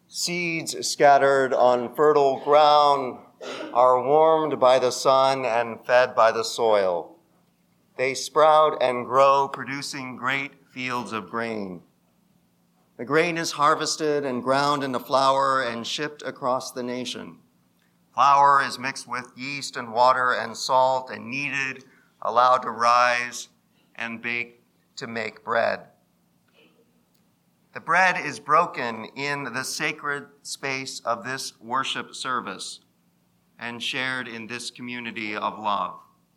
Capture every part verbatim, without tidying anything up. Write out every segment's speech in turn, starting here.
Seeds scattered on fertile ground are warmed by the sun and fed by the soil. They sprout and grow, producing great fields of grain. The grain is harvested and ground into flour and shipped across the nation. Flour is mixed with yeast and water and salt and kneaded, allowed to rise, and baked to make bread. The bread is broken in the sacred space of this worship service and shared in this community of love.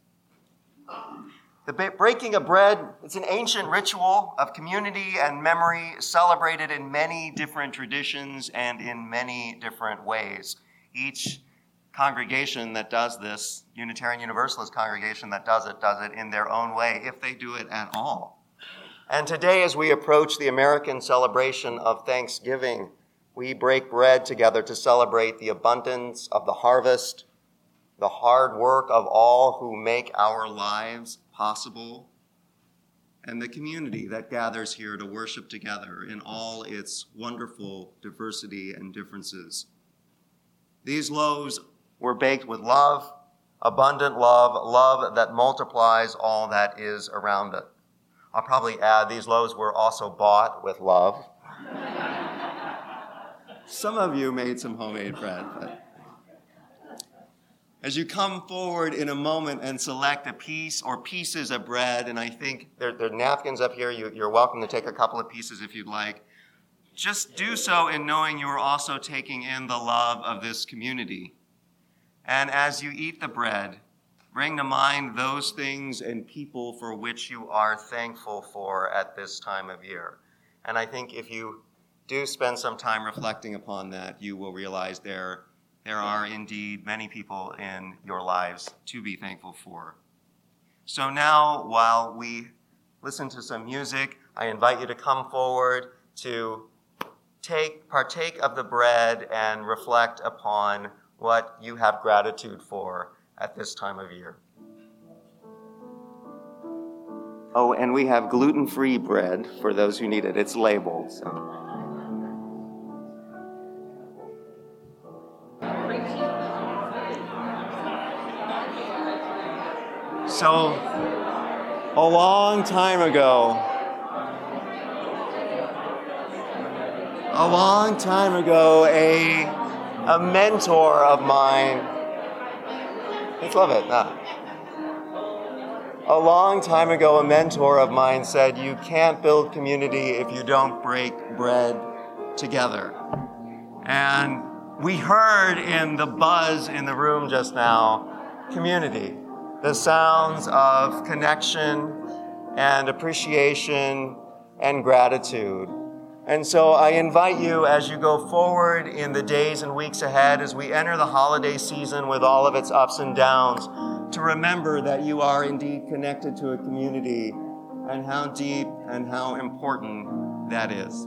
The breaking of bread is an ancient ritual of community and memory celebrated in many different traditions and in many different ways. Each congregation that does this, Unitarian Universalist congregation that does it, does it in their own way, if they do it at all. And today, as we approach the American celebration of Thanksgiving, we break bread together to celebrate the abundance of the harvest, the hard work of all who make our lives possible, and the community that gathers here to worship together in all its wonderful diversity and differences. These loaves were baked with love, abundant love, love that multiplies all that is around it. I'll probably add, these loaves were also bought with love. Some of you made some homemade bread, but as you come forward in a moment and select a piece or pieces of bread, and I think there, there are napkins up here, you, you're welcome to take a couple of pieces if you'd like. Just do so in knowing you are also taking in the love of this community. And as you eat the bread, bring to mind those things and people for which you are thankful for at this time of year. And I think if you do spend some time reflecting upon that, you will realize there, there are indeed many people in your lives to be thankful for. So now, while we listen to some music, I invite you to come forward to take, partake of the bread and reflect upon what you have gratitude for at this time of year. Oh, and we have gluten-free bread for those who need it. It's labeled. So. So, a long time ago, a long time ago, a, a mentor of mine, let's love it, nah. A long time ago, a mentor of mine said, you can't build community if you don't break bread together. And we heard in the buzz in the room just now, community. The sounds of connection and appreciation and gratitude. And so I invite you as you go forward in the days and weeks ahead, as we enter the holiday season with all of its ups and downs, to remember that you are indeed connected to a community and how deep and how important that is.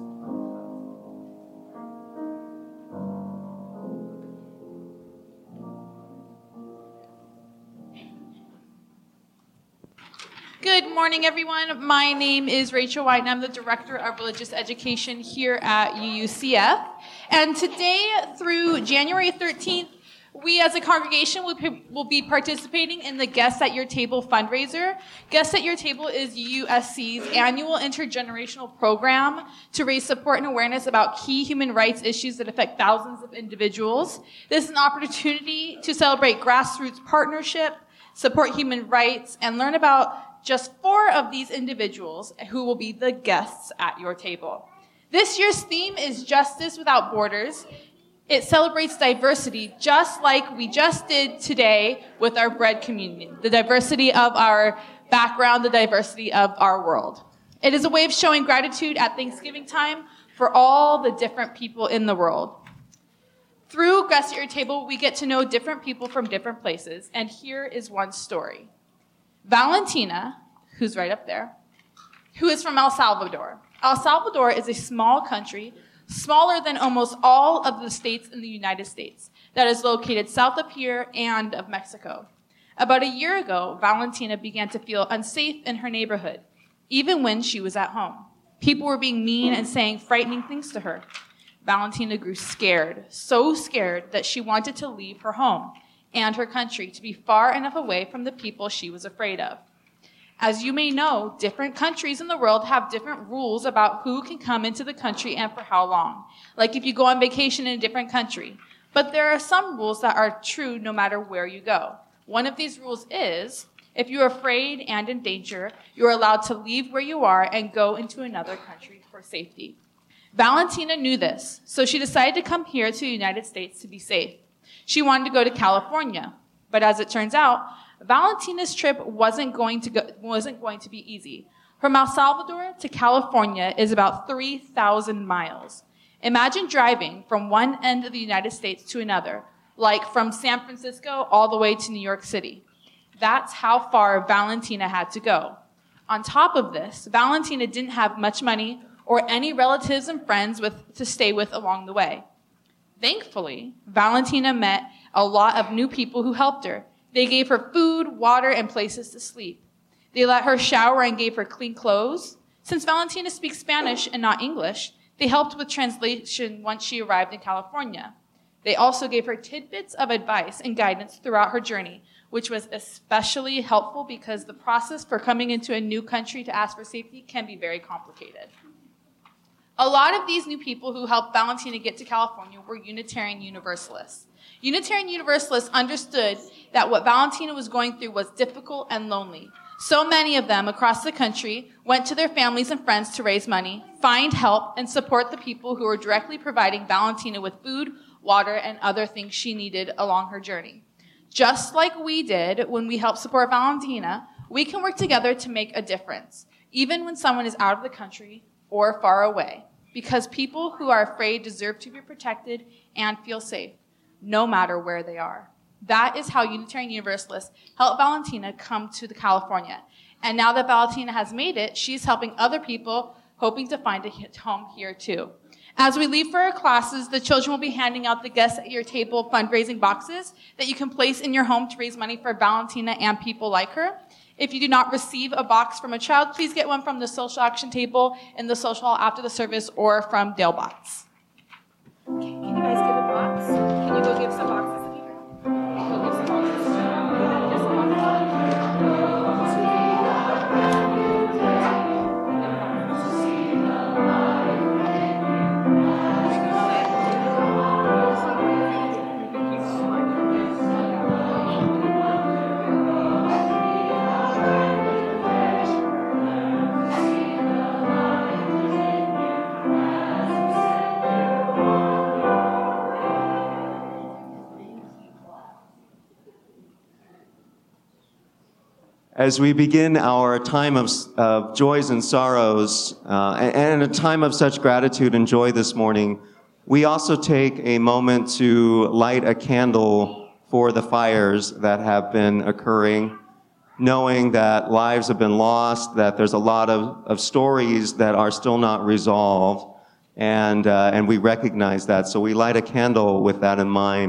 Good morning, everyone. My name is Rachel White, and I'm the Director of Religious Education here at U U C F. And today, through January thirteenth, we as a congregation will, will be participating in the Guests at Your Table fundraiser. Guests at Your Table is U U S C's annual intergenerational program to raise support and awareness about key human rights issues that affect thousands of individuals. This is an opportunity to celebrate grassroots partnership, support human rights, and learn about just four of these individuals who will be the guests at your table. This year's theme is Justice Without Borders. It celebrates diversity, just like we just did today with our bread community, the diversity of our background, the diversity of our world. It is a way of showing gratitude at Thanksgiving time for all the different people in the world. Through Guests at Your Table, we get to know different people from different places, and here is one story. Valentina, who's right up there, who is from El Salvador. El Salvador is a small country, smaller than almost all of the states in the United States, that is located south of here and of Mexico. About a year ago, Valentina began to feel unsafe in her neighborhood, even when she was at home. People were being mean and saying frightening things to her. Valentina grew scared, so scared that she wanted to leave her home and her country to be far enough away from the people she was afraid of. As you may know, different countries in the world have different rules about who can come into the country and for how long, like if you go on vacation in a different country. But there are some rules that are true no matter where you go. One of these rules is, if you're afraid and in danger, you're allowed to leave where you are and go into another country for safety. Valentina knew this, so she decided to come here to the United States to be safe. She wanted to go to California, but as it turns out, Valentina's trip wasn't going to go, wasn't going to be easy. From El Salvador to California is about three thousand miles. Imagine driving from one end of the United States to another, like from San Francisco all the way to New York City. That's how far Valentina had to go. On top of this, Valentina didn't have much money or any relatives and friends with, to stay with along the way. Thankfully, Valentina met a lot of new people who helped her. They gave her food, water, and places to sleep. They let her shower and gave her clean clothes. Since Valentina speaks Spanish and not English, they helped with translation once she arrived in California. They also gave her tidbits of advice and guidance throughout her journey, which was especially helpful because the process for coming into a new country to ask for safety can be very complicated. A lot of these new people who helped Valentina get to California were Unitarian Universalists. Unitarian Universalists understood that what Valentina was going through was difficult and lonely. So many of them across the country went to their families and friends to raise money, find help, and support the people who were directly providing Valentina with food, water, and other things she needed along her journey. Just like we did when we helped support Valentina, we can work together to make a difference, even when someone is out of the country or far away, because people who are afraid deserve to be protected and feel safe, no matter where they are. That is how Unitarian Universalists helped Valentina come to California. And now that Valentina has made it, she's helping other people hoping to find a home here too. As we leave for our classes, the children will be handing out the guests at your table fundraising boxes that you can place in your home to raise money for Valentina and people like her. If you do not receive a box from a child, please get one from the social action table in the social hall after the service or from Dale Box. Okay, can you guys give a box? Can you go give some boxes to people? Go give some boxes. Just some As we begin our time of, of joys and sorrows, uh, and, and a time of such gratitude and joy this morning, we also take a moment to light a candle for the fires that have been occurring, knowing that lives have been lost, that there's a lot of, of stories that are still not resolved, and, uh, and we recognize that, so we light a candle with that in mind.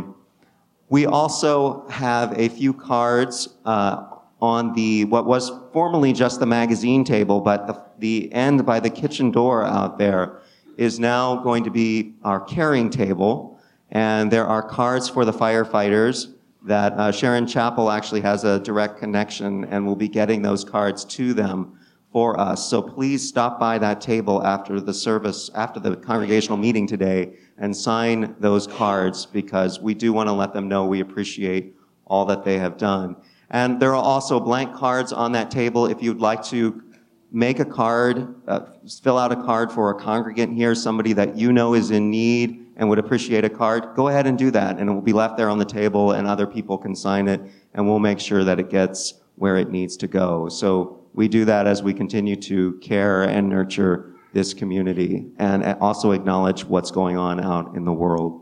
We also have a few cards uh, on the, what was formerly just the magazine table, but the, the end by the kitchen door out there is now going to be our caring table. And there are cards for the firefighters that uh, Sharon Chapel actually has a direct connection and will be getting those cards to them for us. So please stop by that table after the service, after the congregational meeting today, and sign those cards, because we do want to let them know we appreciate all that they have done. And there are also blank cards on that table. If you'd like to make a card, uh, fill out a card for a congregant here, somebody that you know is in need and would appreciate a card, go ahead and do that, and it will be left there on the table, and other people can sign it, and we'll make sure that it gets where it needs to go. So we do that as we continue to care and nurture this community, and also acknowledge what's going on out in the world.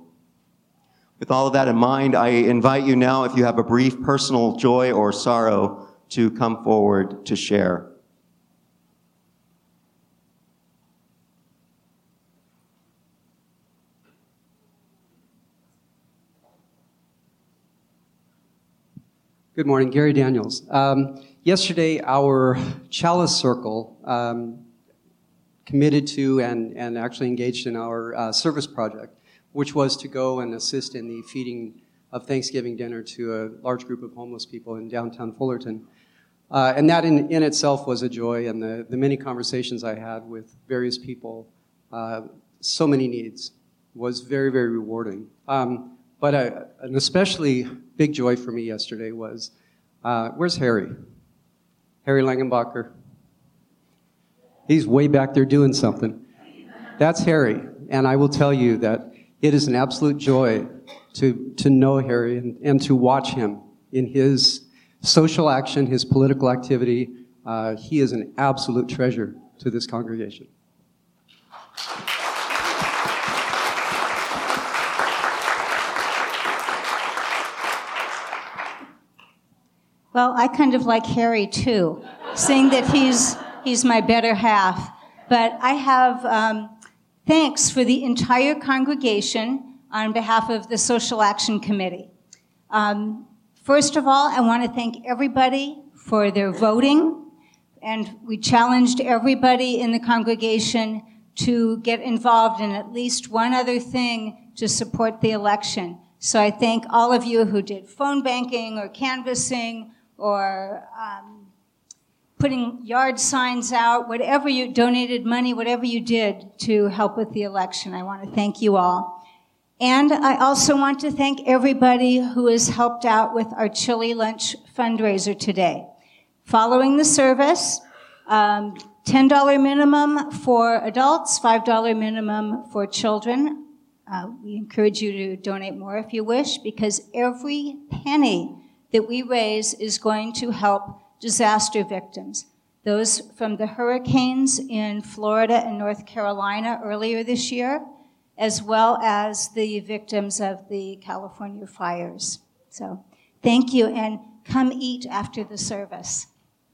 With all of that in mind, I invite you now, if you have a brief personal joy or sorrow, to come forward to share. Good morning, Gary Daniels. Um, yesterday, our Chalice Circle um, committed to and, and actually engaged in our uh, service project, which was to go and assist in the feeding of Thanksgiving dinner to a large group of homeless people in downtown Fullerton. Uh, and that in, in itself was a joy, and the, the many conversations I had with various people, uh, so many needs, was very, very rewarding. Um, but a, an especially big joy for me yesterday was, uh, where's Harry? Harry Langenbacher. He's way back there doing something. That's Harry, and I will tell you that it is an absolute joy to, to know Harry and, and to watch him in his social action, his political activity. Uh, he is an absolute treasure to this congregation. Well, I kind of like Harry too, saying that he's he's my better half. But I have um, thanks for the entire congregation on behalf of the Social Action Committee. Um, First of all, I want to thank everybody for their voting, and we challenged everybody in the congregation to get involved in at least one other thing to support the election. So I thank all of you who did phone banking or canvassing or um, putting yard signs out, whatever you donated money, whatever you did to help with the election. I want to thank you all. And I also want to thank everybody who has helped out with our chili lunch fundraiser today. Following the service, um, ten dollars minimum for adults, five dollars minimum for children. Uh, we encourage you to donate more if you wish, because every penny that we raise is going to help disaster victims. Those from the hurricanes in Florida and North Carolina earlier this year, as well as the victims of the California fires. So thank you, and come eat after the service.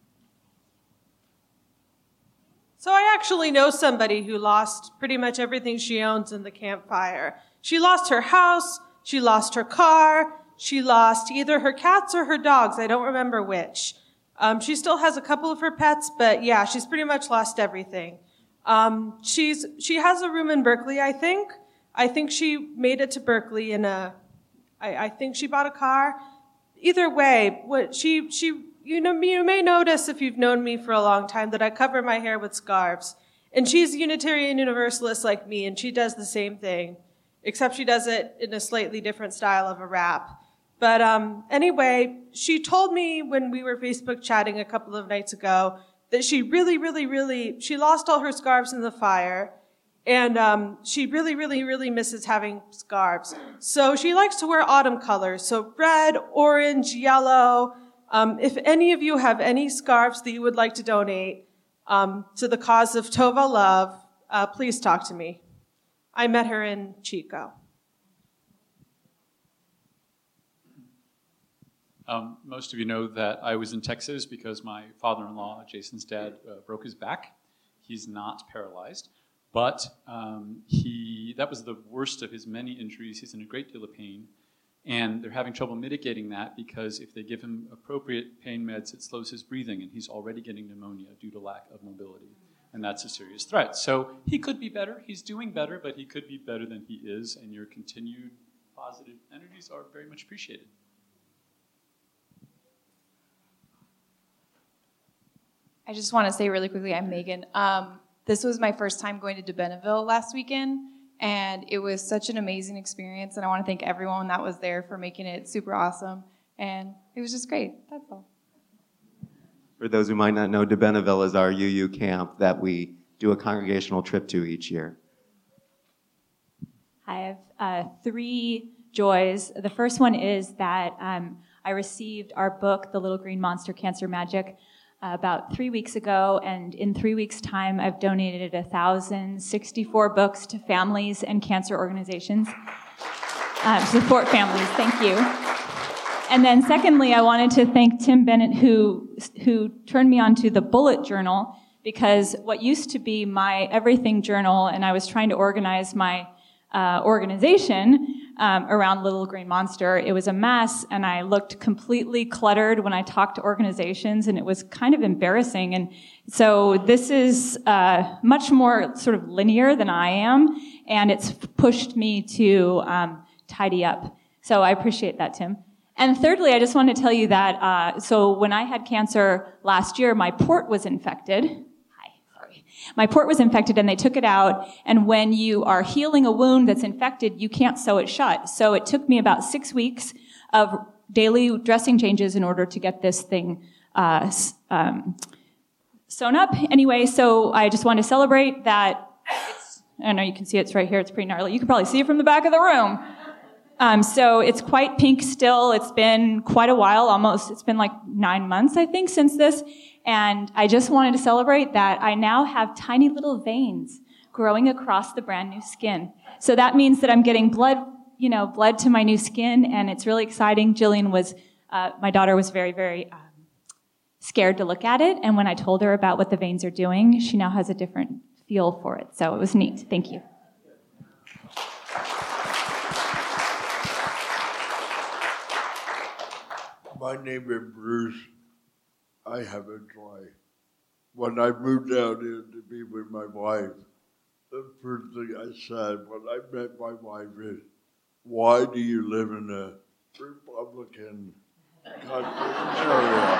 So I actually know somebody who lost pretty much everything she owns in the Camp Fire. She lost her house, she lost her car, she lost either her cats or her dogs, I don't remember which. Um, she still has a couple of her pets, but yeah, she's pretty much lost everything. Um, she's, she has a room in Berkeley, I think. I think she made it to Berkeley in a, I, I think she bought a car. Either way, what she, she, you know, you may notice if you've known me for a long time that I cover my hair with scarves. And she's Unitarian Universalist like me, and she does the same thing, except she does it in a slightly different style of a wrap. But um, anyway, she told me when we were Facebook chatting a couple of nights ago that she really, really, really, she lost all her scarves in the fire, and um, she really, really, really misses having scarves. So she likes to wear autumn colors, so red, orange, yellow. Um, if any of you have any scarves that you would like to donate um, to the cause of Tova Love, uh, please talk to me. I met her in Chico. Um, most of you know that I was in Texas because my father-in-law, Jason's dad, uh, broke his back. He's not paralyzed, but um, he that was the worst of his many injuries. He's in a great deal of pain, and they're having trouble mitigating that because if they give him appropriate pain meds, it slows his breathing, and he's already getting pneumonia due to lack of mobility, and that's a serious threat. So he could be better. He's doing better, but he could be better than he is, and your continued positive energies are very much appreciated. I just want to say really quickly, I'm Megan. Um, this was my first time going to Benneville last weekend, and it was such an amazing experience, and I want to thank everyone that was there for making it super awesome, and it was just great. That's all. For those who might not know, De Benneville is our U U camp that we do a congregational trip to each year. I have uh, three joys. The first one is that um, I received our book, The Little Green Monster, Cancer Magic, uh, about three weeks ago, and in three weeks' time, I've donated one thousand sixty-four books to families and cancer organizations uh, to support families. Thank you. And then secondly, I wanted to thank Tim Bennett, who, who turned me on to the bullet journal, because what used to be my everything journal, and I was trying to organize my uh, organization, um, around Little Green Monster. It was a mess, and I looked completely cluttered when I talked to organizations, and it was kind of embarrassing. And so this is uh, much more sort of linear than I am, and it's pushed me to um, tidy up. So I appreciate that, Tim. And thirdly, I just want to tell you that, uh, so when I had cancer last year, my port was infected. Hi, sorry. My port was infected and they took it out. And when you are healing a wound that's infected, you can't sew it shut. So it took me about six weeks of daily dressing changes in order to get this thing uh, um, sewn up. Anyway, so I just want to celebrate that. It's, I know you can see it's right here. It's pretty gnarly. You can probably see it from the back of the room. Um, so it's quite pink still. It's been quite a while, almost, it's been like nine months, I think, since this. And I just wanted to celebrate that I now have tiny little veins growing across the brand new skin. So that means that I'm getting blood, you know, blood to my new skin, and it's really exciting. Jillian was, uh, my daughter was very, very um, scared to look at it. And when I told her about what the veins are doing, she now has a different feel for it. So it was neat. Thank you. My name is Bruce. I have a joy. When I moved down here to be with my wife, the first thing I said when I met my wife is, why do you live in a Republican country area?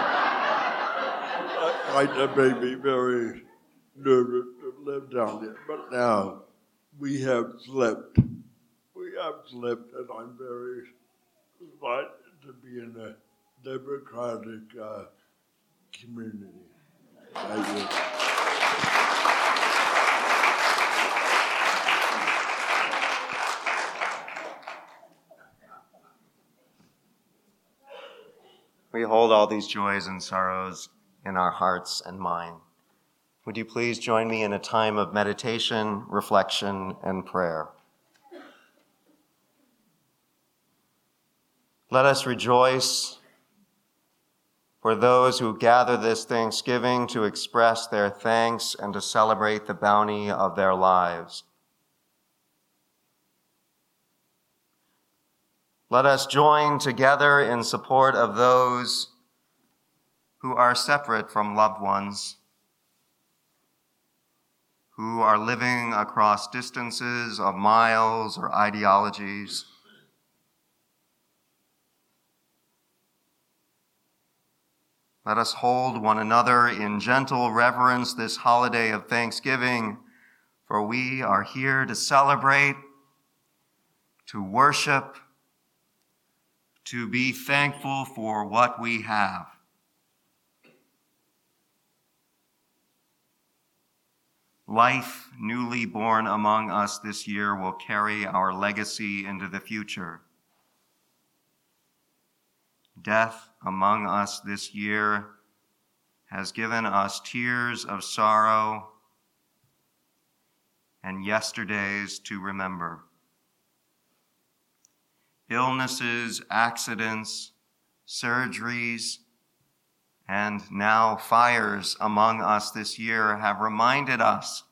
I, that made me very nervous to live down there. But now we have slipped. We have slipped, and I'm very glad to be in a democratic uh, community. Thank you. We hold all these joys and sorrows in our hearts and mind. Would you please join me in a time of meditation, reflection, and prayer? Let us rejoice for those who gather this Thanksgiving to express their thanks and to celebrate the bounty of their lives. Let us join together in support of those who are separate from loved ones, who are living across distances of miles or ideologies. Let us hold one another in gentle reverence this holiday of Thanksgiving, for we are here to celebrate, to worship, to be thankful for what we have. Life newly born among us this year will carry our legacy into the future. Death among us this year has given us tears of sorrow and yesterdays to remember. Illnesses, accidents, surgeries, and now fires among us this year have reminded us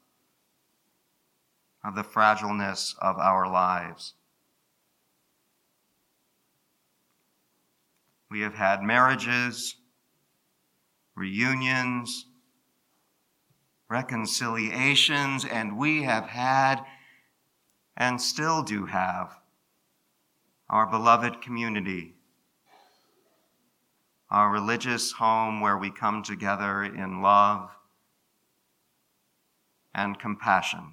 of the fragileness of our lives. We have had marriages, reunions, reconciliations, and we have had and still do have our beloved community, our religious home where we come together in love and compassion.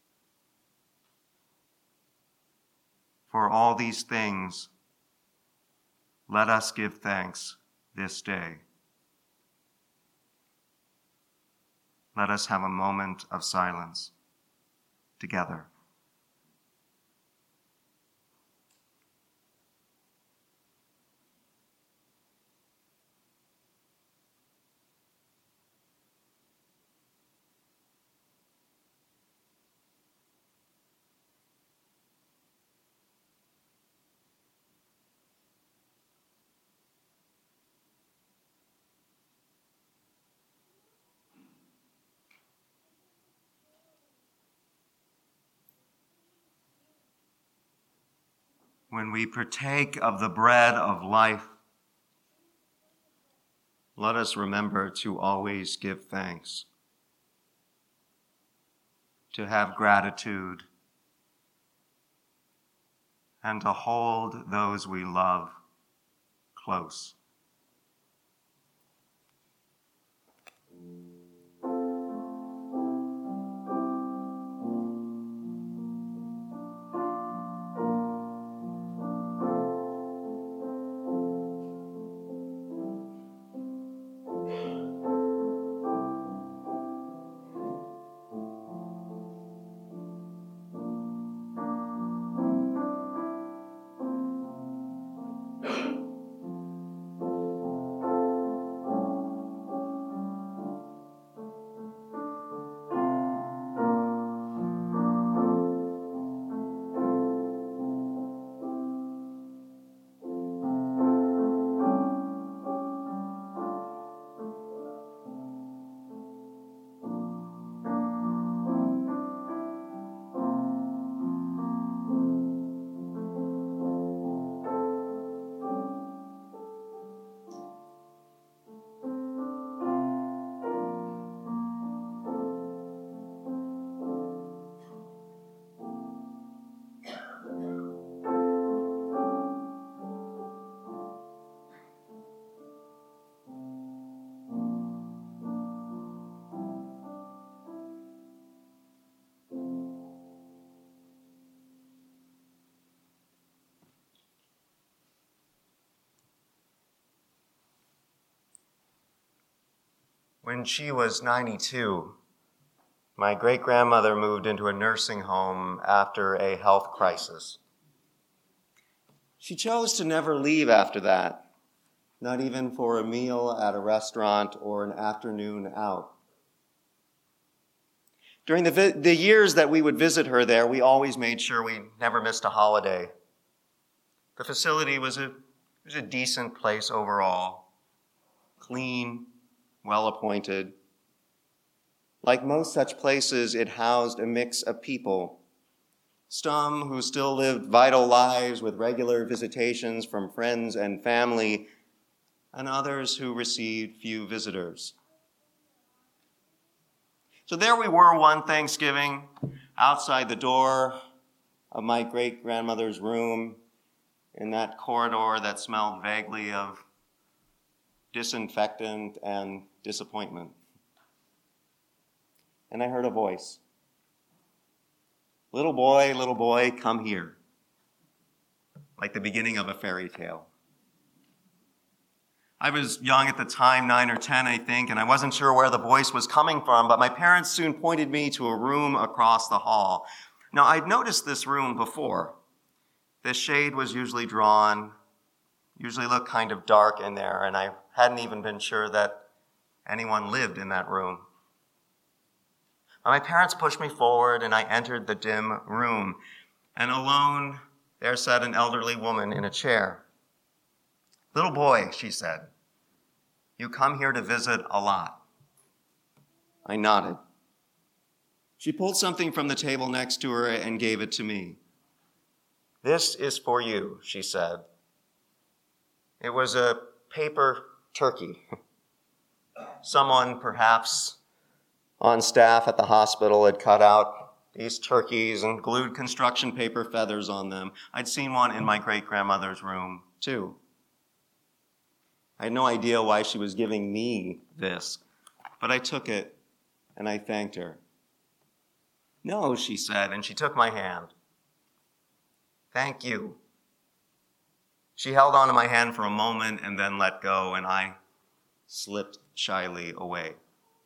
For all these things, let us give thanks this day. Let us have a moment of silence together. when we partake of the bread of life, let us remember to always give thanks, to have gratitude, and to hold those we love close. When she was ninety-two, my great-grandmother moved into a nursing home after a health crisis. She chose to never leave after that, not even for a meal at a restaurant or an afternoon out. During the, vi- the years that we would visit her there, we always made sure we never missed a holiday. The facility was a, was a decent place overall, clean, well-appointed. Like most such places, it housed a mix of people. Some who still lived vital lives with regular visitations from friends and family, and others who received few visitors. So there we were one Thanksgiving, outside the door of my great-grandmother's room, in that corridor that smelled vaguely of disinfectant and disappointment. And I heard a voice. Little boy, little boy, come here. Like the beginning of a fairy tale. I was young at the time, nine or ten, I think, and I wasn't sure where the voice was coming from, but my parents soon pointed me to a room across the hall. Now, I'd noticed this room before. The shade was usually drawn, usually looked kind of dark in there, and I hadn't even been sure that anyone lived in that room. My parents pushed me forward, and I entered the dim room, and alone there sat an elderly woman in a chair. Little boy, she said, you come here to visit a lot. I nodded. She pulled something from the table next to her and gave it to me. This is for you, she said. It was a paper turkey. Someone, perhaps on staff at the hospital, had cut out these turkeys and glued construction paper feathers on them. I'd seen one in my great-grandmother's room, too. I had no idea why she was giving me this, but I took it and I thanked her. No, she said, and she took my hand. Thank you. She held onto my hand for a moment and then let go, and I slipped shyly away.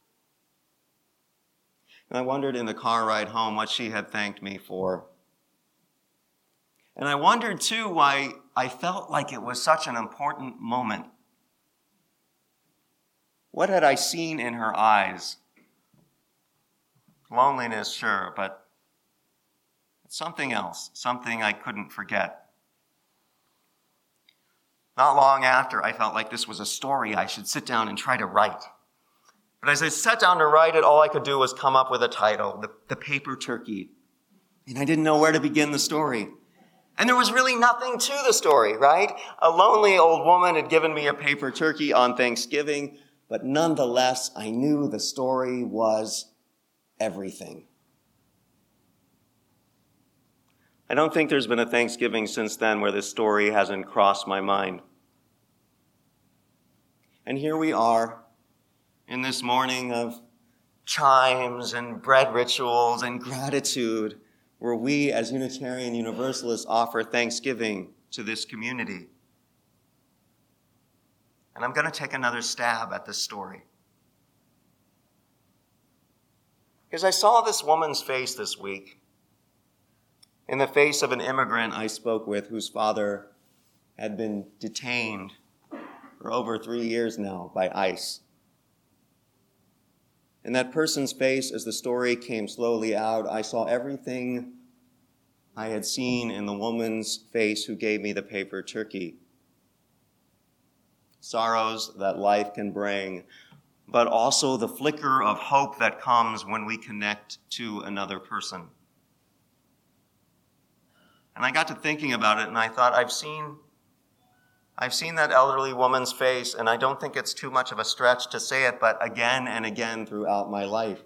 And I wondered in the car ride home what she had thanked me for. And I wondered, too, why I felt like it was such an important moment. What had I seen in her eyes? Loneliness, sure, but something else, something I couldn't forget. Not long after, I felt like this was a story I should sit down and try to write. But as I sat down to write it, all I could do was come up with a title, The, the Paper Turkey. And I didn't know where to begin the story. And there was really nothing to the story, right? A lonely old woman had given me a paper turkey on Thanksgiving, but nonetheless, I knew the story was everything. I don't think there's been a Thanksgiving since then where this story hasn't crossed my mind. And here we are in this morning of chimes and bread rituals and gratitude, where we as Unitarian Universalists offer thanksgiving to this community. And I'm going to take another stab at this story. Because I saw this woman's face this week, in the face of an immigrant I spoke with whose father had been detained for over three years now by ICE. In that person's face, as the story came slowly out, I saw everything I had seen in the woman's face who gave me the paper turkey. Sorrows that life can bring, but also the flicker of hope that comes when we connect to another person. And I got to thinking about it, and I thought, I've seen I've seen that elderly woman's face, and I don't think it's too much of a stretch to say it, but again and again throughout my life.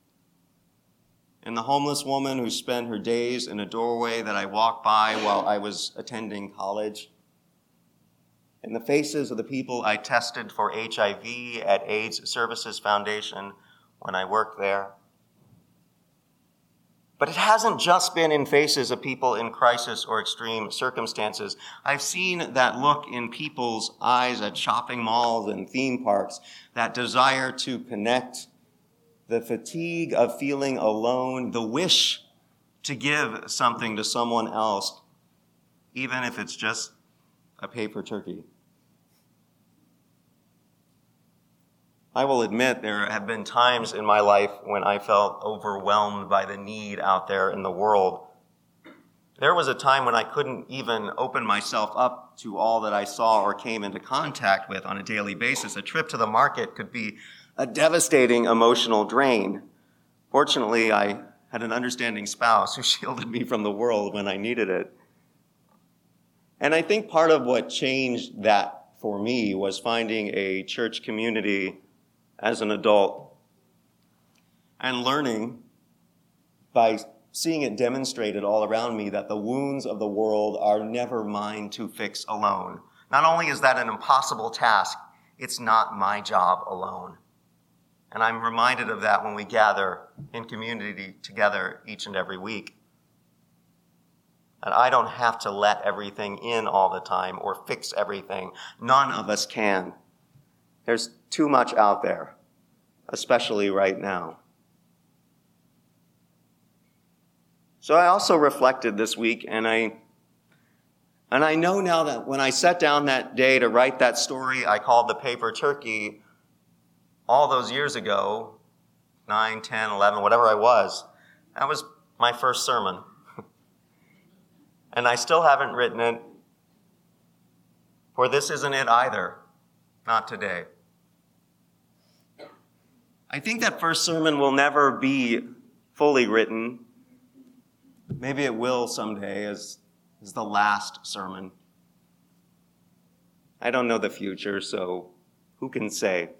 In the homeless woman who spent her days in a doorway that I walked by while I was attending college. In the faces of the people I tested for H I V at AIDS Services Foundation when I worked there. But it hasn't just been in faces of people in crisis or extreme circumstances. I've seen that look in people's eyes at shopping malls and theme parks, that desire to connect, the fatigue of feeling alone, the wish to give something to someone else, even if it's just a paper turkey. I will admit there have been times in my life when I felt overwhelmed by the need out there in the world. There was a time when I couldn't even open myself up to all that I saw or came into contact with on a daily basis. A trip to the market could be a devastating emotional drain. Fortunately, I had an understanding spouse who shielded me from the world when I needed it. And I think part of what changed that for me was finding a church community as an adult and learning by seeing it demonstrated all around me that the wounds of the world are never mine to fix alone. Not only is that an impossible task, it's not my job alone. And I'm reminded of that when we gather in community together each and every week. And I don't have to let everything in all the time or fix everything. None of us can. There's too much out there, especially right now. So I also reflected this week, and I and I know now that when I sat down that day to write that story I called The Paper Turkey, all those years ago, nine, ten, eleven, whatever I was, that was my first sermon. And I still haven't written it, for this isn't it either, not today. I think that first sermon will never be fully written. Maybe it will someday as, as the last sermon. I don't know the future, so who can say?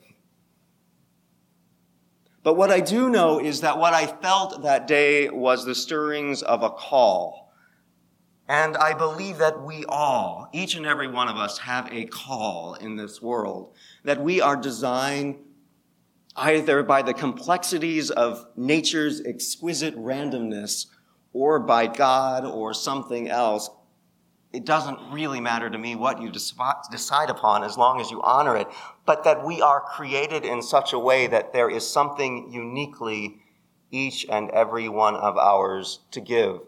But what I do know is that what I felt that day was the stirrings of a call. And I believe that we all, each and every one of us, have a call in this world, that we are designed either by the complexities of nature's exquisite randomness or by God or something else. It doesn't really matter to me what you decide upon as long as you honor it, but that we are created in such a way that there is something uniquely each and every one of ours to give.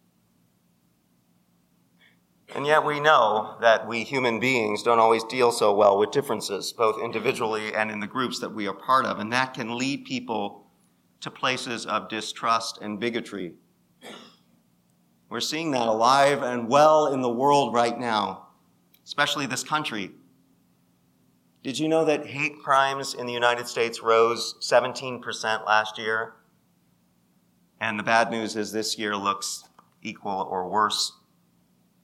And yet we know that we human beings don't always deal so well with differences, both individually and in the groups that we are part of, and that can lead people to places of distrust and bigotry. We're seeing that alive and well in the world right now, especially this country. Did you know that hate crimes in the United States rose seventeen percent last year? And the bad news is this year looks equal or worse.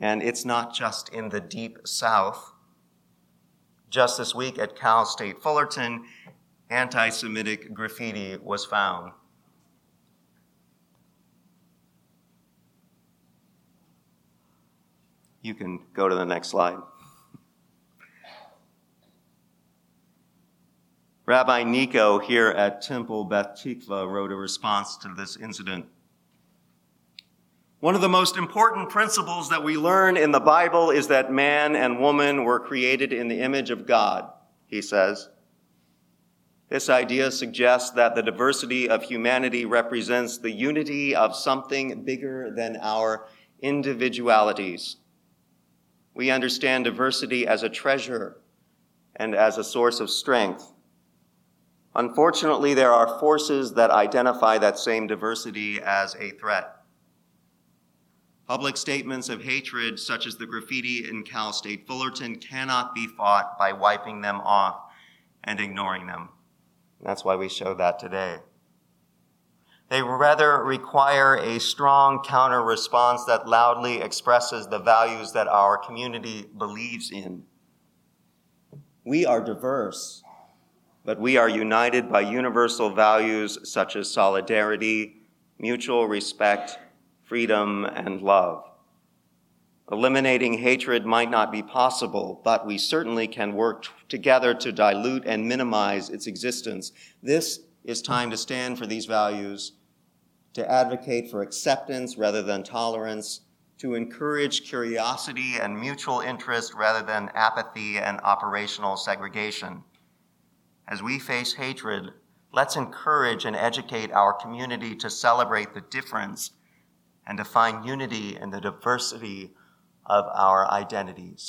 And it's not just in the deep South. Just this week at Cal State Fullerton, anti-Semitic graffiti was found. You can go to the next slide. Rabbi Nico here at Temple Beth Tikva wrote a response to this incident. One of the most important principles that we learn in the Bible is that man and woman were created in the image of God, he says. This idea suggests that the diversity of humanity represents the unity of something bigger than our individualities. We understand diversity as a treasure and as a source of strength. Unfortunately, there are forces that identify that same diversity as a threat. Public statements of hatred, such as the graffiti in Cal State Fullerton, cannot be fought by wiping them off and ignoring them. That's why we show that today. They rather require a strong counter response that loudly expresses the values that our community believes in. We are diverse, but we are united by universal values such as solidarity, mutual respect, freedom, and love. Eliminating hatred might not be possible, but we certainly can work t- together to dilute and minimize its existence. This is time to stand for these values, to advocate for acceptance rather than tolerance, to encourage curiosity and mutual interest rather than apathy and operational segregation. As we face hatred, let's encourage and educate our community to celebrate the difference and to find unity in the diversity of our identities.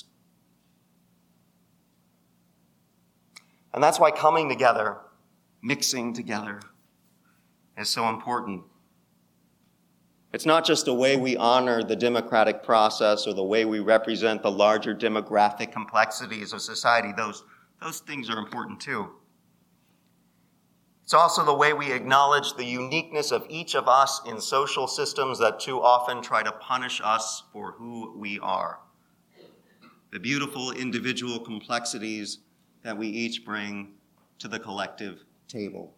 And that's why coming together, mixing together, is so important. It's not just a way we honor the democratic process or the way we represent the larger demographic complexities of society. Those, those things are important too. It's also the way we acknowledge the uniqueness of each of us in social systems that too often try to punish us for who we are. The beautiful individual complexities that we each bring to the collective table.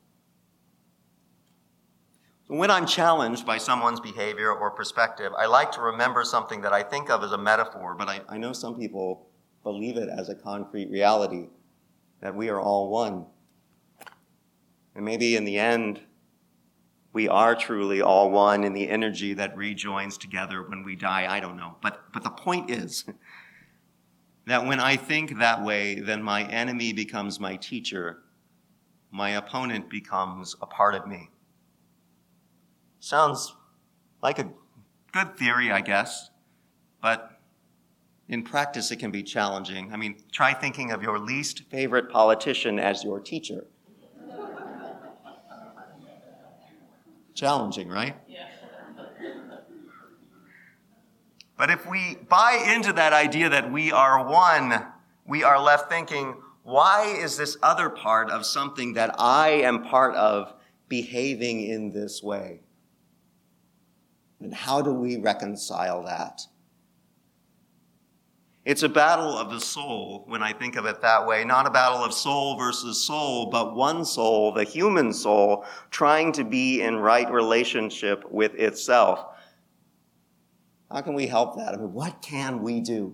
When I'm challenged by someone's behavior or perspective, I like to remember something that I think of as a metaphor, but I, I know some people believe it as a concrete reality, that we are all one. And maybe in the end, we are truly all one in the energy that rejoins together when we die. I don't know. But, but the point is that when I think that way, then my enemy becomes my teacher. My opponent becomes a part of me. Sounds like a good theory, I guess, but in practice it can be challenging. I mean, try thinking of your least favorite politician as your teacher. Challenging, right? Yeah. But if we buy into that idea that we are one, we are left thinking, why is this other part of something that I am part of behaving in this way? And how do we reconcile that? It's a battle of the soul when I think of it that way. Not a battle of soul versus soul, but one soul, the human soul, trying to be in right relationship with itself. How can we help that? I mean, what can we do?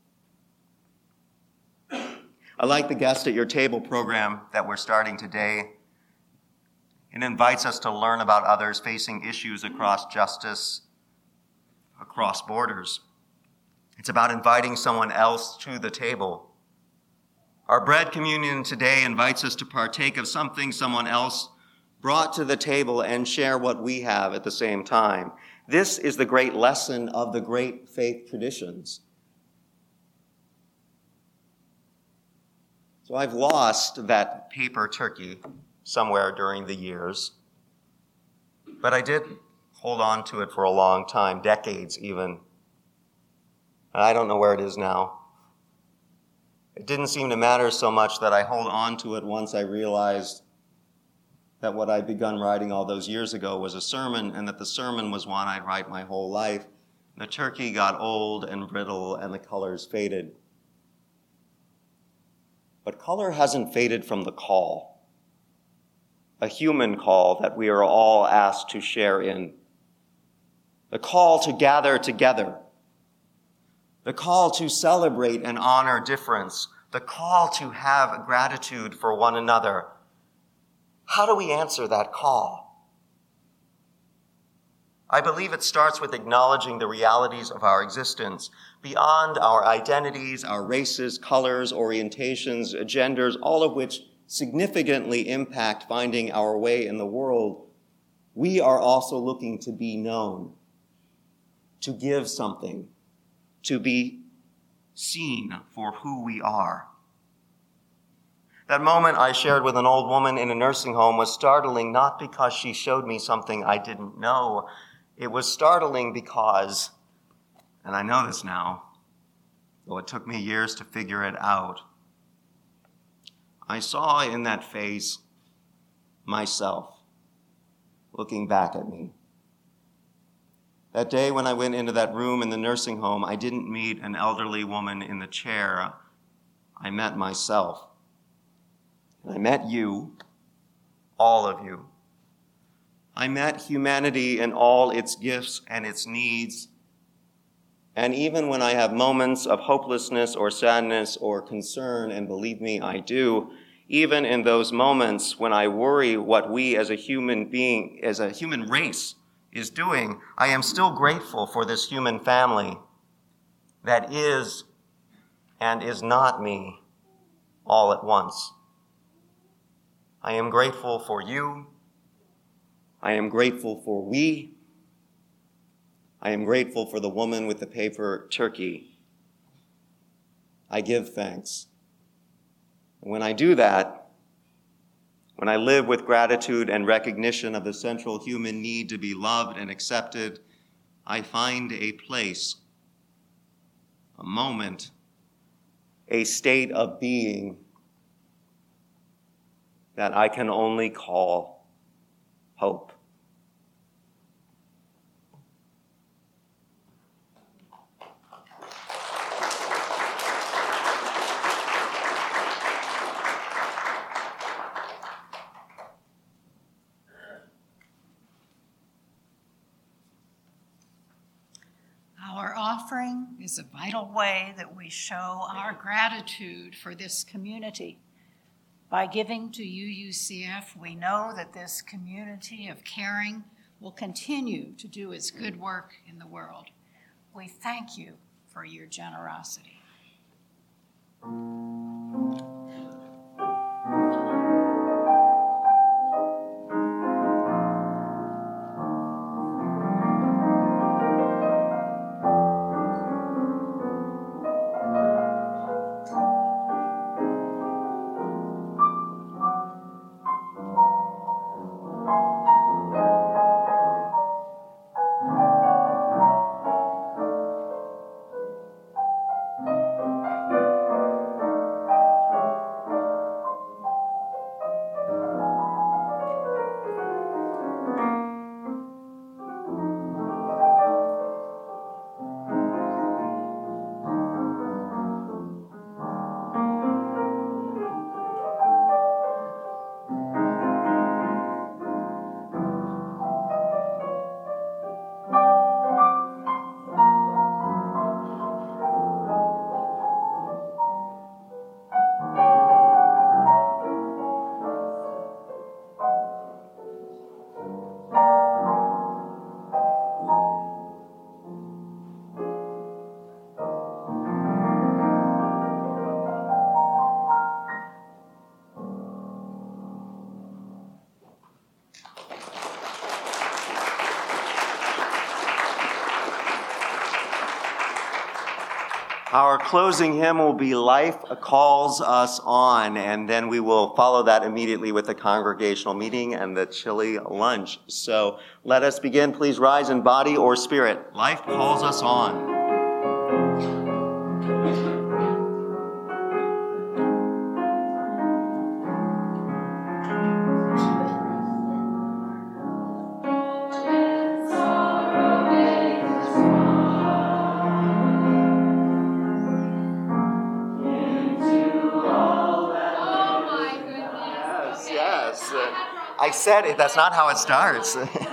I like the Guest at Your Table program that we're starting today. It invites us to learn about others facing issues across justice, across borders. It's about inviting someone else to the table. Our bread communion today invites us to partake of something someone else brought to the table and share what we have at the same time. This is the great lesson of the great faith traditions. So I've lost that paper turkey somewhere during the years, but I did hold on to it for a long time, decades even. And I don't know where it is now. It didn't seem to matter so much that I hold on to it once I realized that what I'd begun writing all those years ago was a sermon, and that the sermon was one I'd write my whole life. The turkey got old and brittle and the colors faded. But color hasn't faded from the call, a human call that we are all asked to share in. The call to gather together, the call to celebrate and honor difference, the call to have gratitude for one another. How do we answer that call? I believe it starts with acknowledging the realities of our existence, beyond our identities, our races, colors, orientations, genders, all of which significantly impact finding our way in the world. We are also looking to be known, to give something, to be seen for who we are. That moment I shared with an old woman in a nursing home was startling, not because she showed me something I didn't know. It was startling because, and I know this now, though it took me years to figure it out, I saw in that face myself looking back at me. That day when I went into that room in the nursing home, I didn't meet an elderly woman in the chair. I met myself. I met you, all of you. I met humanity in all its gifts and its needs. And even when I have moments of hopelessness or sadness or concern, and believe me, I do, even in those moments when I worry what we as a human being, as a human race is doing, I am still grateful for this human family that is and is not me all at once. I am grateful for you. I am grateful for we. I am grateful for the woman with the paper turkey. I give thanks. And when I do that, when I live with gratitude and recognition of the central human need to be loved and accepted, I find a place, a moment, a state of being that I can only call hope. Our offering is a vital way that we show our gratitude for this community. By giving to U U C F, we know that this community of caring will continue to do its good work in the world. We thank you for your generosity. Our closing hymn will be Life Calls Us On, and then we will follow that immediately with the congregational meeting and the chili lunch. So let us begin. Please rise in body or spirit. Life calls us on. Sorrow is I said it. That's not how it starts.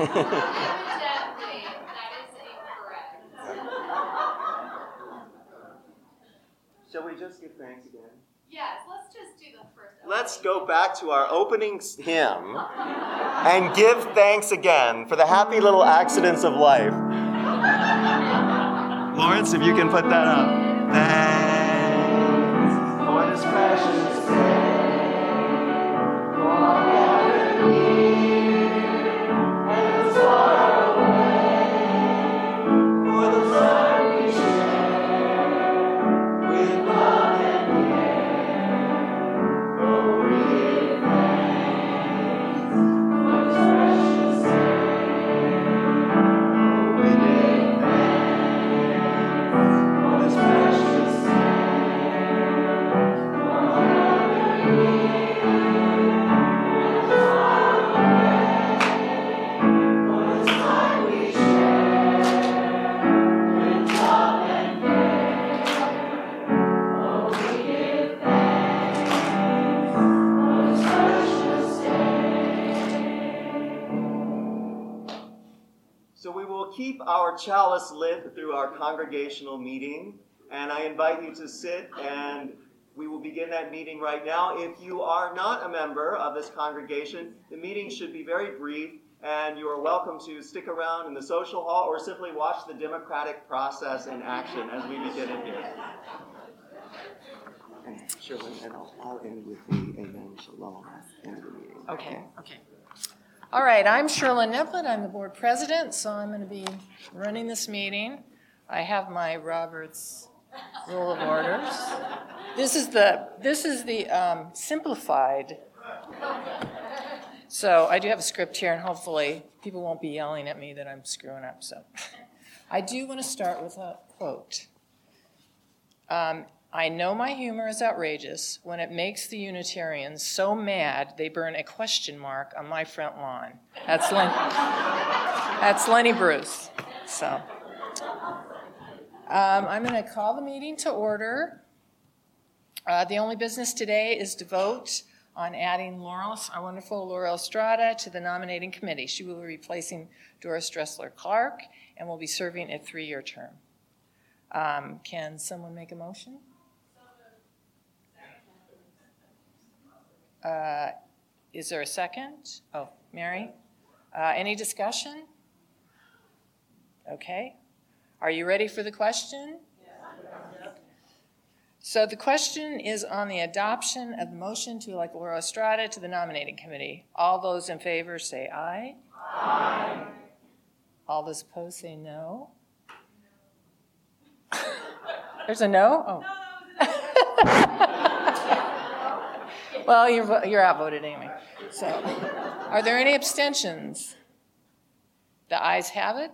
Shall we just give thanks again? Yes, let's just do the first. Let's go back to our opening hymn and give thanks again for the happy little accidents of life. Lawrence, if you can put that up. Thanks for this precious day, for our gathered here, and the far away, for the sun we share, with love and care. Oh, we give thanks for this precious day. Oh, we give thanks for this precious day. For our gathered here, and the far away, for the time we share, with love and care. Oh, we give thanks for this precious day. So we will keep our chalice lit through our congregational meeting, and I invite you to sit, and we will begin that meeting right now. If you are not a member of this congregation, the meeting should be very brief, and you are welcome to stick around in the social hall or simply watch the democratic process in action as we begin it here. And Shirley, and I'll, I'll end with the amen, shalom, end of the meeting. Okay, okay. All right, I'm Shirley Niplett. I'm the board president, so I'm going to be running this meeting. I have my Roberts Rule of Orders. This is the this is the um, simplified. So I do have a script here, and hopefully people won't be yelling at me that I'm screwing up. So I do want to start with a quote. Um, I know my humor is outrageous when it makes the Unitarians so mad they burn a question mark on my front lawn. That's Len- that's Lenny Bruce. So um, I'm going to call the meeting to order. Uh, the only business today is to vote on adding Laurel, our wonderful Laura Estrada, to the nominating committee. She will be replacing Doris Dressler-Clark and will be serving a three-year term. Um, can someone make a motion? Uh, is there a second? Oh, Mary? Uh, any discussion? Okay. Are you ready for the question? Yeah. So the question is on the adoption of the motion to elect Laura Estrada to the nominating committee. All those in favor say aye. Aye. All those opposed say no. There's a no? Oh. Well, you're, you're outvoted anyway. So, are there any abstentions? The ayes have it.